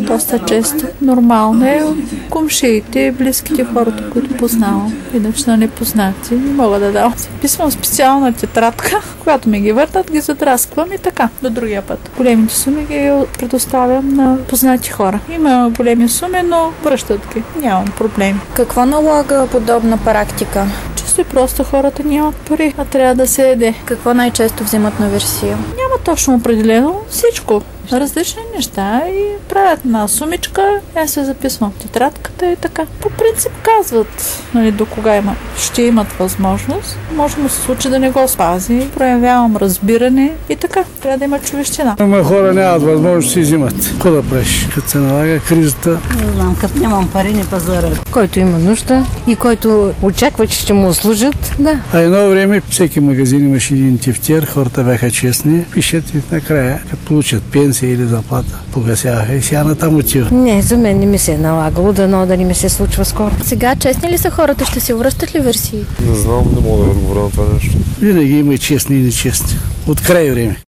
доста често. Нормално е комшиите, близките, хората, които познавам. Иначе на непознати не мога да дам. Писвам специална тетрадка, когато ми ги въртат, ги задрасквам и така до другия път. Големите суми ги предоставям на познати хора. Има големи суми, но връщат ги. Нямам проблеми. Какво налага подобна практика? Чисто и просто хората нямат пари, а трябва да се еде. Какво най-често взимат на версия? Няма точно определено всичко. Различни неща и правят на сумичка, аз се записвам в тетрадката и така. По принцип казват, до кога ще имат възможност. Може му се случи да не го спази. Проявявам разбиране и така. Трябва да има човещина. Ама хора нямат възможност да си взимат. Какво да правиш, като се налага кризата? Не знам, като нямам пари, не пазара. Който има нужда и който очаква, че ще му служат, да. А едно време всеки магазин имаше един тефтер, хората бяха честни. Пишат и накрая, като получат пенсия или заплата, погасяха и сега натам отива. Не, за мен не ми се е налагало, дано да не ми се случва скоро. Сега честни ли са хората? Ще си връщат ли версии? Не знам, не мога да отговоря на това нещо. Винаги има и честни и нечестни. От край време.